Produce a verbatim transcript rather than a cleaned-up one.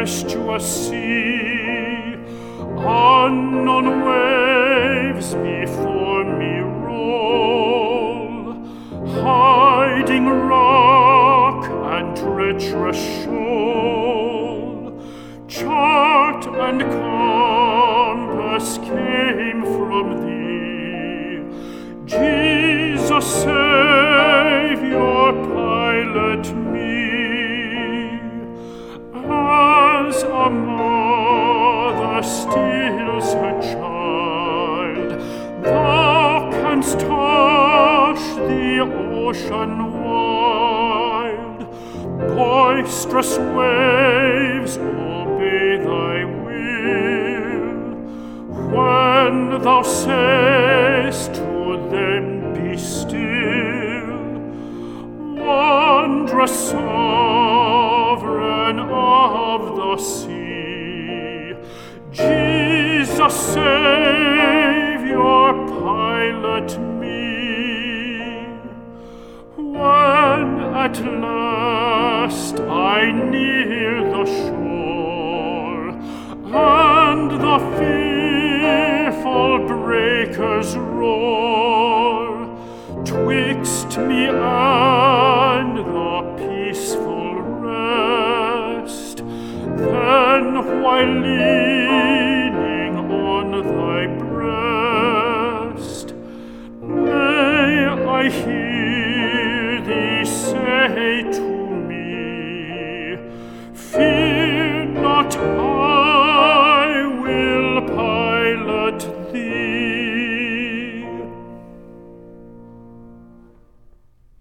tempestuous sea, unknown waves before me roll, hiding rock and treacherous shoal. Chart and compass came from thee, Jesus, Savior, pilot me. As a mother steals her child, thou canst touch the ocean wild. Boisterous waves obey thy will, when thou sayest to them, be still. Wondrous sovereign of the sea, Jesus, Savior, pilot me. When at last I near the shore, and the fearful breakers roar, twixt me and the peaceful rest, then while leaning on thy breast, may I hear thee say to